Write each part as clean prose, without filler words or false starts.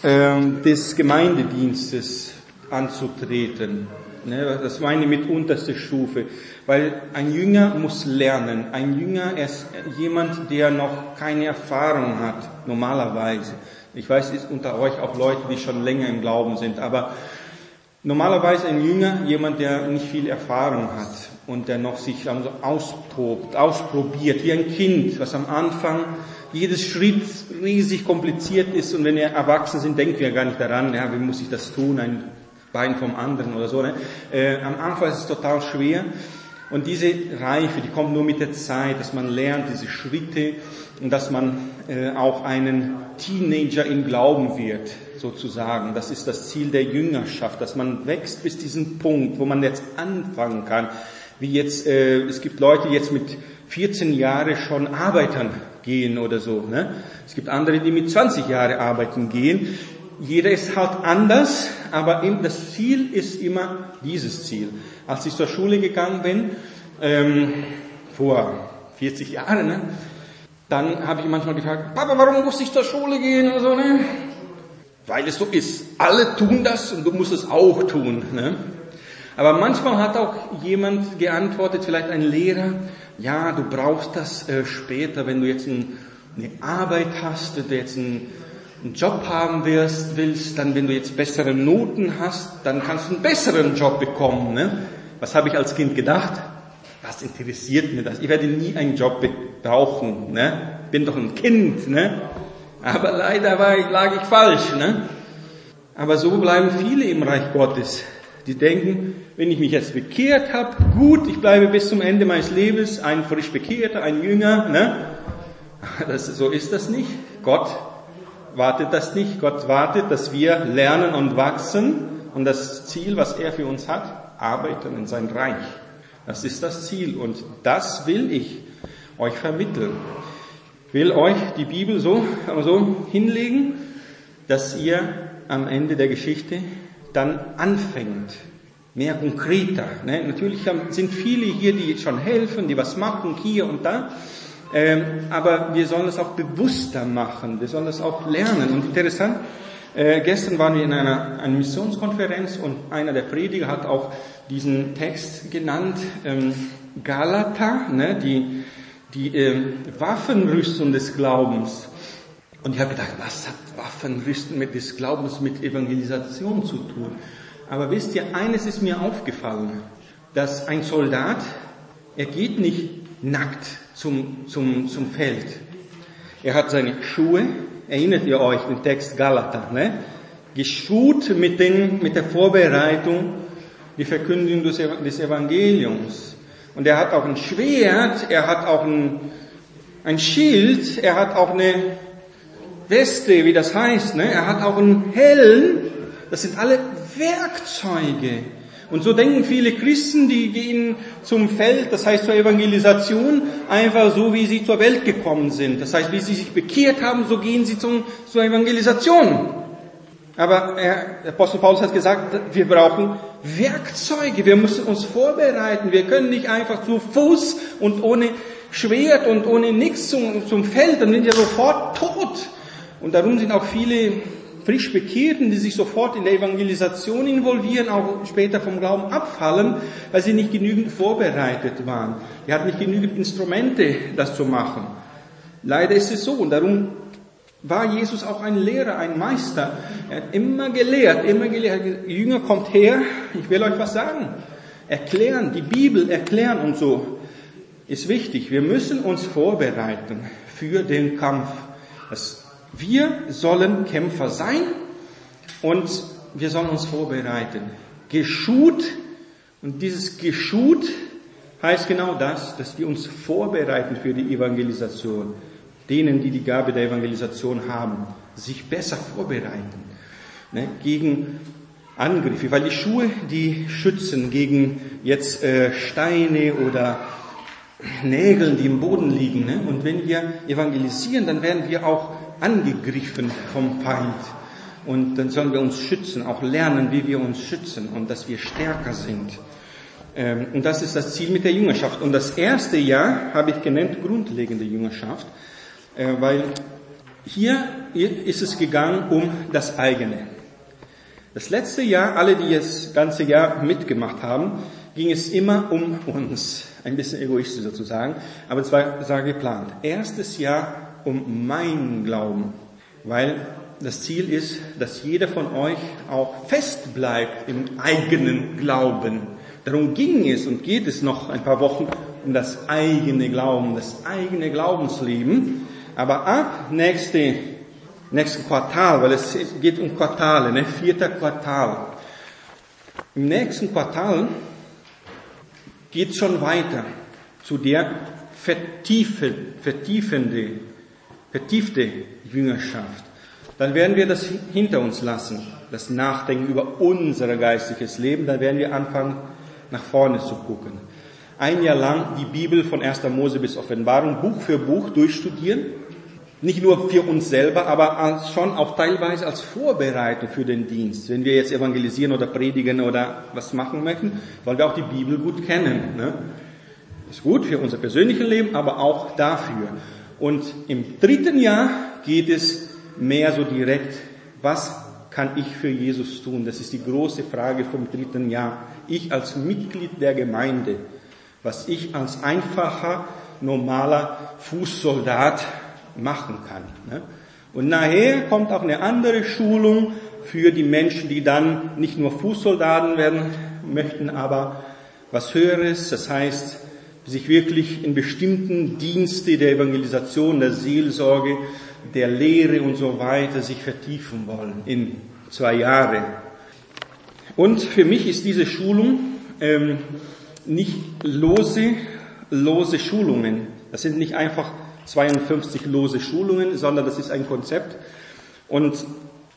des Gemeindedienstes anzutreten. Das meine ich mit unterster Stufe. Weil ein Jünger muss lernen. Ein Jünger ist jemand, der noch keine Erfahrung hat, normalerweise. Ich weiß, es ist unter euch auch Leute, die schon länger im Glauben sind, aber normalerweise ein Jünger, jemand, der nicht viel Erfahrung hat und der noch sich also ausprobiert, wie ein Kind, was am Anfang jedes Schritt riesig kompliziert ist und wenn wir erwachsen sind, denken wir gar nicht daran, ja, wie muss ich das tun, ein Bein vom anderen oder so. Ne? Am Anfang ist es total schwer und diese Reife, die kommt nur mit der Zeit, dass man lernt, diese Schritte und dass man auch einen Teenager im Glauben wird, sozusagen. Das ist das Ziel der Jüngerschaft, dass man wächst bis diesen Punkt, wo man jetzt anfangen kann. Wie jetzt, es gibt Leute, die jetzt mit 14 Jahren schon arbeiten gehen oder so. Ne? Es gibt andere, die mit 20 Jahren arbeiten gehen. Jeder ist halt anders, aber das Ziel ist immer dieses Ziel. Als ich zur Schule gegangen bin, vor 40 Jahren, ne? Dann habe ich manchmal gefragt, Papa, warum muss ich zur Schule gehen oder so, ne? Weil es so ist. Alle tun das und du musst es auch tun, ne? Aber manchmal hat auch jemand geantwortet, vielleicht ein Lehrer, ja, du brauchst das später, wenn du jetzt eine Arbeit hast, wenn du jetzt einen Job haben willst, dann wenn du jetzt bessere Noten hast, dann kannst du einen besseren Job bekommen, ne? Was habe ich als Kind gedacht? Was interessiert mir das? Ich werde nie einen Job brauchen, ne? Bin doch ein Kind, ne? Aber leider lag ich falsch, ne? Aber so bleiben viele im Reich Gottes. Die denken, wenn ich mich jetzt bekehrt habe, gut, ich bleibe bis zum Ende meines Lebens ein frisch Bekehrter, ein Jünger, ne? So ist das nicht. Gott wartet das nicht. Gott wartet, dass wir lernen und wachsen und das Ziel, was er für uns hat, arbeiten in sein Reich. Das ist das Ziel und das will ich euch vermitteln. Ich will euch die Bibel so hinlegen, dass ihr am Ende der Geschichte dann anfängt, mehr konkreter. Ne? Natürlich sind viele hier, die schon helfen, die was machen, hier und da, aber wir sollen es auch bewusster machen, wir sollen es auch lernen. Und interessant, gestern waren wir in einer Missionskonferenz und einer der Prediger hat auch diesen Text genannt, Galater, ne, die Waffenrüstung des Glaubens. Und ich habe gedacht, was hat Waffenrüstung des Glaubens mit Evangelisation zu tun? Aber wisst ihr, eines ist mir aufgefallen, dass ein Soldat, er geht nicht nackt zum Feld. Er hat seine Schuhe, erinnert ihr euch, den Text Galater, ne? Geschult mit der Vorbereitung, die Verkündigung des Evangeliums. Und er hat auch ein Schwert, er hat auch ein Schild, er hat auch eine Weste, wie das heißt, ne? Er hat auch einen Helm. Das sind alle Werkzeuge. Und so denken viele Christen, die gehen zum Feld, das heißt zur Evangelisation, einfach so, wie sie zur Welt gekommen sind. Das heißt, wie sie sich bekehrt haben, so gehen sie zur Evangelisation. Aber der Apostel Paulus hat gesagt, wir brauchen Werkzeuge, wir müssen uns vorbereiten. Wir können nicht einfach zu Fuß und ohne Schwert und ohne nichts zum Feld, dann sind wir sofort tot. Und darum sind auch viele frisch Bekehrten, die sich sofort in der Evangelisation involvieren, auch später vom Glauben abfallen, weil sie nicht genügend vorbereitet waren. Die hatten nicht genügend Instrumente, das zu machen. Leider ist es so und darum war Jesus auch ein Lehrer, ein Meister. Er hat immer gelehrt. Jünger, kommt her, ich will euch was sagen. Erklären, die Bibel erklären und so ist wichtig. Wir müssen uns vorbereiten für den Kampf. Wir sollen Kämpfer sein und wir sollen uns vorbereiten. Geschut, und dieses Geschut heißt genau das, dass wir uns vorbereiten für die Evangelisation. Denen, die die Gabe der Evangelisation haben, sich besser vorbereiten, ne, gegen Angriffe, weil die Schuhe, die schützen gegen jetzt Steine oder Nägel, die im Boden liegen, ne? Und wenn wir evangelisieren, dann werden wir auch angegriffen vom Feind und dann sollen wir uns schützen, auch lernen, wie wir uns schützen und dass wir stärker sind. Und das ist das Ziel mit der Jüngerschaft. Und das erste Jahr habe ich genannt grundlegende Jüngerschaft. Weil hier ist es gegangen um das eigene. Das letzte Jahr, alle, die das ganze Jahr mitgemacht haben, ging es immer um uns. Ein bisschen egoistisch sozusagen, aber es war geplant. Erstes Jahr um meinen Glauben, weil das Ziel ist, dass jeder von euch auch fest bleibt im eigenen Glauben. Darum ging es und geht es noch ein paar Wochen um das eigene Glauben, das eigene Glaubensleben. Aber ab nächsten Quartal, weil es geht um Quartale, 4. Quartal. Im nächsten Quartal geht es schon weiter zu der vertiefte Jüngerschaft. Dann werden wir das hinter uns lassen, das Nachdenken über unser geistiges Leben. Dann werden wir anfangen, nach vorne zu gucken. Ein Jahr lang die Bibel von 1. Mose bis Offenbarung Buch für Buch durchstudieren. Nicht nur für uns selber, aber schon auch teilweise als Vorbereitung für den Dienst. Wenn wir jetzt evangelisieren oder predigen oder was machen möchten, wollen wir auch die Bibel gut kennen. Ne? Ist gut für unser persönliches Leben, aber auch dafür. Und im 3. Jahr geht es mehr so direkt, was kann ich für Jesus tun? Das ist die große Frage vom 3. Jahr. Ich als Mitglied der Gemeinde, was ich als einfacher, normaler Fußsoldat machen kann. Und nachher kommt auch eine andere Schulung für die Menschen, die dann nicht nur Fußsoldaten werden möchten, aber was Höheres, das heißt, sich wirklich in bestimmten Dienste der Evangelisation, der Seelsorge, der Lehre und so weiter sich vertiefen wollen in 2 Jahre. Und für mich ist diese Schulung nicht lose Schulungen. Das sind nicht einfach 52 lose Schulungen, sondern das ist ein Konzept. Und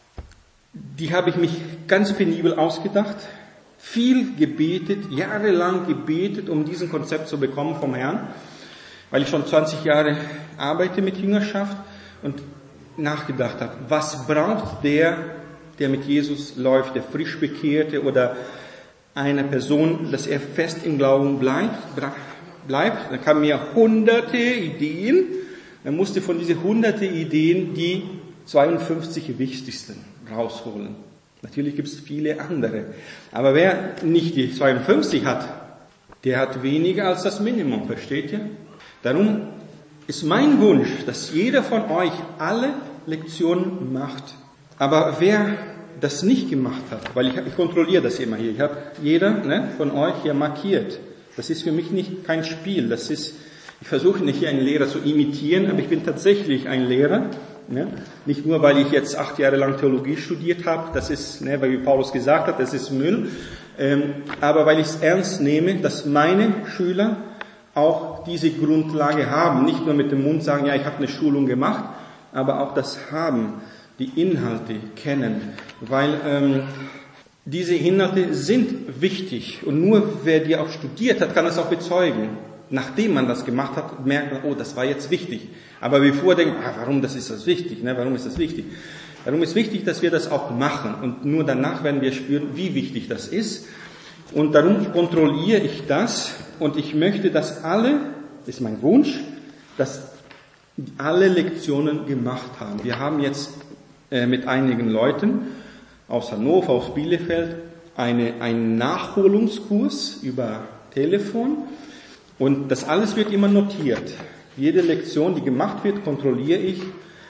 die habe ich mich ganz penibel ausgedacht, viel gebetet, jahrelang gebetet, um diesen Konzept zu bekommen vom Herrn, weil ich schon 20 Jahre arbeite mit Jüngerschaft und nachgedacht habe, was braucht der mit Jesus läuft, der frisch Bekehrte oder eine Person, dass er fest im Glauben bleibt. Dann kamen mir hunderte Ideen. Man musste von diesen hunderte Ideen die 52 wichtigsten rausholen. Natürlich gibt es viele andere. Aber wer nicht die 52 hat, der hat weniger als das Minimum, versteht ihr? Darum ist mein Wunsch, dass jeder von euch alle Lektionen macht. Aber wer das nicht gemacht hat, weil ich kontrolliere das immer hier. Ich habe jeder von euch hier markiert. Das ist für mich kein Spiel. Ich versuche nicht hier einen Lehrer zu imitieren, aber ich bin tatsächlich ein Lehrer. Ne? Nicht nur, weil ich jetzt 8 Jahre lang Theologie studiert habe, das ist, weil wie Paulus gesagt hat, das ist Müll. Aber weil ich es ernst nehme, dass meine Schüler auch diese Grundlage haben. Nicht nur mit dem Mund sagen, ja, ich habe eine Schulung gemacht, aber auch das haben, die Inhalte kennen. Weil diese Inhalte sind wichtig. Und nur wer die auch studiert hat, kann es auch bezeugen. Nachdem man das gemacht hat, merkt man, oh, das war jetzt wichtig. Aber bevor denkt, warum ist das wichtig? Warum ist das wichtig? Darum ist wichtig, dass wir das auch machen. Und nur danach werden wir spüren, wie wichtig das ist. Und darum kontrolliere ich das. Und ich möchte, dass das ist mein Wunsch, dass alle Lektionen gemacht haben. Wir haben jetzt mit einigen Leuten aus Hannover, aus Bielefeld, einen Nachholungskurs über Telefon. Und das alles wird immer notiert. Jede Lektion, die gemacht wird, kontrolliere ich.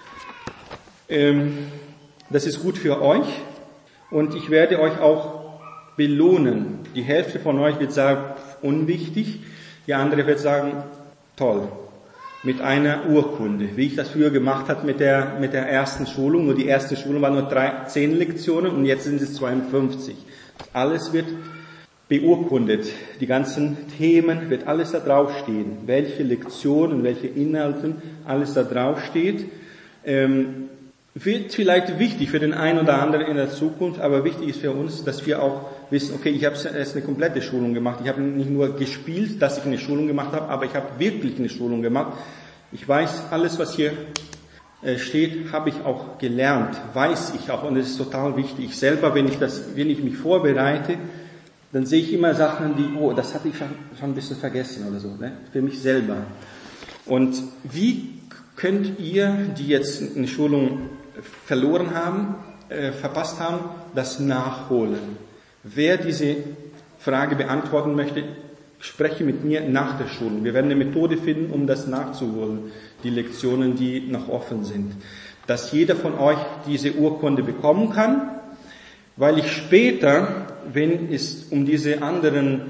Das ist gut für euch. Und ich werde euch auch belohnen. Die Hälfte von euch wird sagen, unwichtig. Die andere wird sagen, toll. Mit einer Urkunde, wie ich das früher gemacht habe mit der ersten Schulung. Nur die erste Schulung war nur 10 Lektionen und jetzt sind es 52. Alles wird beurkundet. Die ganzen Themen wird alles da draufstehen. Welche Lektionen, welche Inhalte, alles da draufsteht. Wird vielleicht wichtig für den einen oder anderen in der Zukunft, aber wichtig ist für uns, dass wir auch wissen, okay, ich habe erst eine komplette Schulung gemacht. Ich habe nicht nur gespielt, dass ich eine Schulung gemacht habe, aber ich habe wirklich eine Schulung gemacht. Ich weiß, alles, was hier steht, habe ich auch gelernt, weiß ich auch, und es ist total wichtig. Ich selber, wenn ich mich vorbereite, dann sehe ich immer Sachen, das hatte ich schon ein bisschen vergessen oder so, für mich selber. Und wie könnt ihr, die jetzt eine Schulung verloren haben, verpasst haben, das nachholen. Wer diese Frage beantworten möchte, spreche mit mir nach der Schulung. Wir werden eine Methode finden, um das nachzuholen, die Lektionen, die noch offen sind. Dass jeder von euch diese Urkunde bekommen kann, weil ich später, wenn es um diese anderen,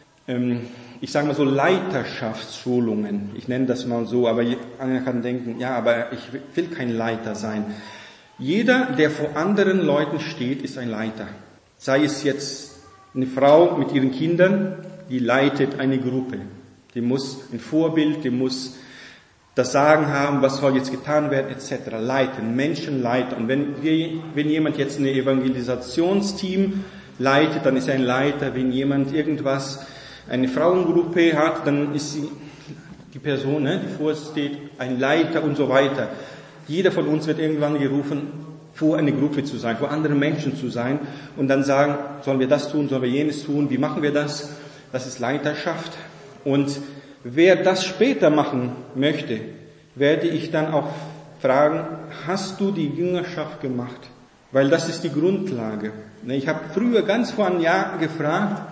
ich sage mal so Leiterschaftsschulungen, ich nenne das mal so, aber einer kann denken, ja, aber ich will kein Leiter sein. Jeder, der vor anderen Leuten steht, ist ein Leiter. Sei es jetzt eine Frau mit ihren Kindern, die leitet eine Gruppe. Die muss ein Vorbild, die muss das Sagen haben, was soll jetzt getan werden, etc. Leiten, Menschen leiten. Und wenn jemand jetzt ein Evangelisationsteam leitet, dann ist er ein Leiter. Wenn jemand eine Frauengruppe hat, dann ist die Person, die vorsteht, ein Leiter und so weiter. Jeder von uns wird irgendwann gerufen, vor eine Gruppe zu sein, vor anderen Menschen zu sein und dann sagen, sollen wir das tun, sollen wir jenes tun, wie machen wir das? Das ist Leiterschaft. Und wer das später machen möchte, werde ich dann auch fragen, hast du die Jüngerschaft gemacht? Weil das ist die Grundlage. Ich habe früher ganz vor einem Jahr gefragt,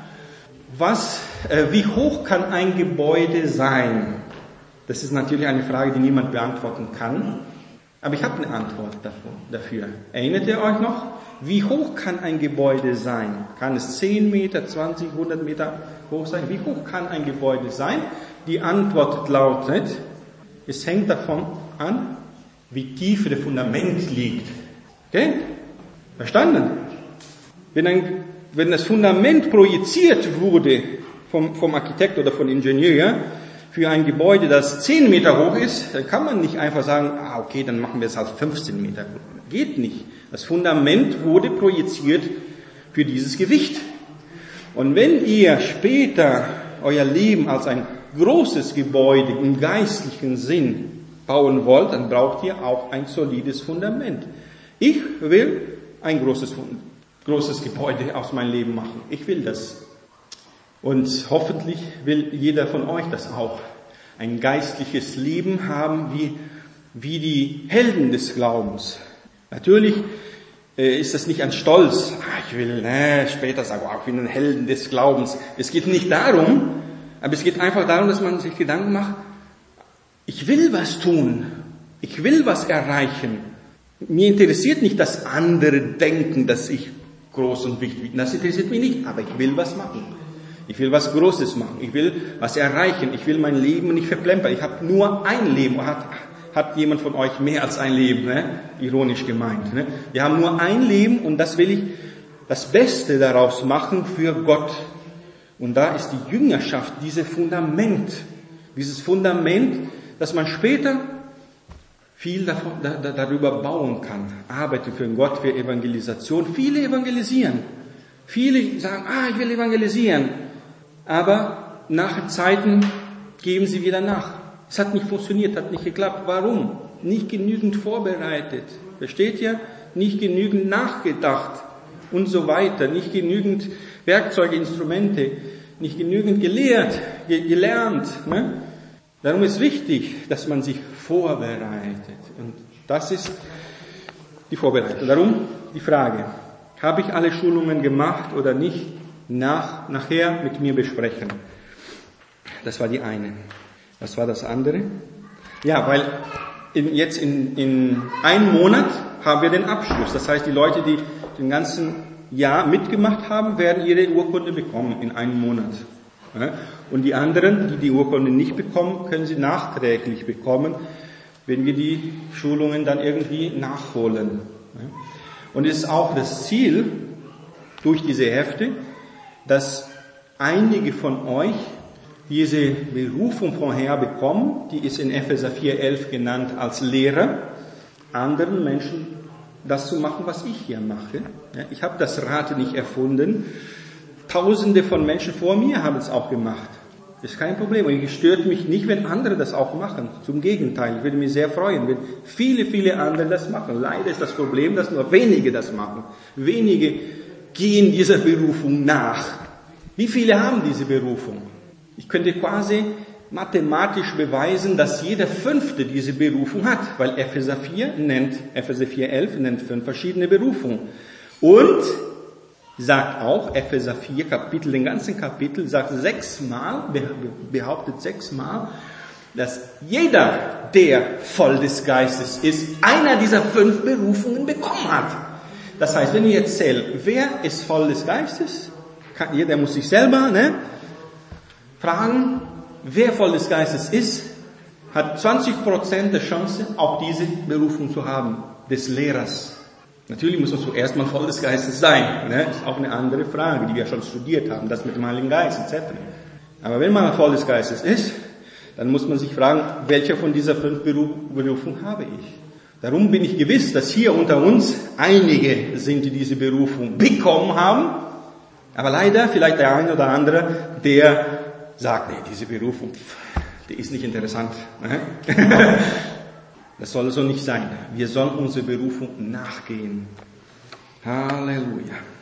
wie hoch kann ein Gebäude sein? Das ist natürlich eine Frage, die niemand beantworten kann. Aber ich habe eine Antwort dafür. Erinnert ihr euch noch? Wie hoch kann ein Gebäude sein? Kann es 10 Meter, 20, 100 Meter hoch sein? Wie hoch kann ein Gebäude sein? Die Antwort lautet, es hängt davon an, wie tief das Fundament liegt. Okay? Verstanden? Wenn das Fundament projiziert wurde vom Architekt oder vom Ingenieur für ein Gebäude, das 10 Meter hoch ist, dann kann man nicht einfach sagen, okay, dann machen wir es halt 15 Meter hoch. Geht nicht. Das Fundament wurde projiziert für dieses Gewicht. Und wenn ihr später euer Leben als ein großes Gebäude im geistlichen Sinn bauen wollt, dann braucht ihr auch ein solides Fundament. Ich will ein großes Gebäude aus meinem Leben machen. Ich will das. Und hoffentlich will jeder von euch das auch. Ein geistliches Leben haben wie die Helden des Glaubens. Natürlich ist das nicht ein Stolz. Ich will später sagen, ich bin ein Helden des Glaubens. Es geht nicht darum, aber es geht einfach darum, dass man sich Gedanken macht, ich will was tun. Ich will was erreichen. Mir interessiert nicht, dass andere denken, dass ich groß und wichtig bin. Das interessiert mich nicht, aber ich will was machen. Ich will was Großes machen. Ich will was erreichen. Ich will mein Leben nicht verplempern. Ich habe nur ein Leben. Hat jemand von euch mehr als ein Leben? Ne? Ironisch gemeint. Ne? Wir haben nur ein Leben und das will ich das Beste daraus machen für Gott. Und da ist die Jüngerschaft dieses Fundament, dass man später viel darüber bauen kann. Arbeite für Gott, für Evangelisation. Viele evangelisieren. Viele sagen, ich will evangelisieren. Aber nach Zeiten geben sie wieder nach. Es hat nicht funktioniert, hat nicht geklappt. Warum? Nicht genügend vorbereitet. Versteht ihr? Nicht genügend nachgedacht und so weiter. Nicht genügend Werkzeuge, Instrumente. Nicht genügend gelernt. Ne? Darum ist wichtig, dass man sich vorbereitet. Und das ist die Vorbereitung. Darum die Frage, habe ich alle Schulungen gemacht oder nicht? Nachher mit mir besprechen. Das war die eine. Was war das andere? Ja, weil jetzt in einem Monat haben wir den Abschluss. Das heißt, die Leute, die den ganzen Jahr mitgemacht haben, werden ihre Urkunde bekommen in einem Monat. Und die anderen, die die Urkunde nicht bekommen, können sie nachträglich bekommen, wenn wir die Schulungen dann irgendwie nachholen. Und es ist auch das Ziel durch diese Hefte, dass einige von euch diese Berufung von Herr bekommen, die ist in Epheser 4,11 genannt als Lehrer, anderen Menschen das zu machen, was ich hier mache. Ich habe das Rad nicht erfunden. Tausende von Menschen vor mir haben es auch gemacht. Das ist kein Problem. Und es stört mich nicht, wenn andere das auch machen. Zum Gegenteil, ich würde mich sehr freuen, wenn viele andere das machen. Leider ist das Problem, dass nur wenige das machen. Wenige gehen dieser Berufung nach. Wie viele haben diese Berufung? Ich könnte quasi mathematisch beweisen, dass jeder Fünfte diese Berufung hat, weil Epheser 4,11 nennt 5 verschiedene Berufungen. Und sagt auch, Epheser 4 Kapitel, den ganzen Kapitel, sagt behauptet 6-mal, dass jeder, der voll des Geistes ist, einer dieser 5 Berufungen bekommen hat. Das heißt, wenn wir jetzt zählen, wer ist voll des Geistes? Jeder muss sich selber fragen, wer voll des Geistes ist, hat 20% der Chance, auch diese Berufung zu haben, des Lehrers. Natürlich muss man zuerst mal voll des Geistes sein. Das ist auch eine andere Frage, die wir schon studiert haben, das mit dem Heiligen Geist etc. Aber wenn man voll des Geistes ist, dann muss man sich fragen, welche von dieser 5 Berufungen habe ich? Darum bin ich gewiss, dass hier unter uns einige sind, die diese Berufung bekommen haben. Aber leider vielleicht der eine oder andere, der sagt, nee, diese Berufung, die ist nicht interessant. Das soll so nicht sein. Wir sollen unsere Berufung nachgehen. Halleluja.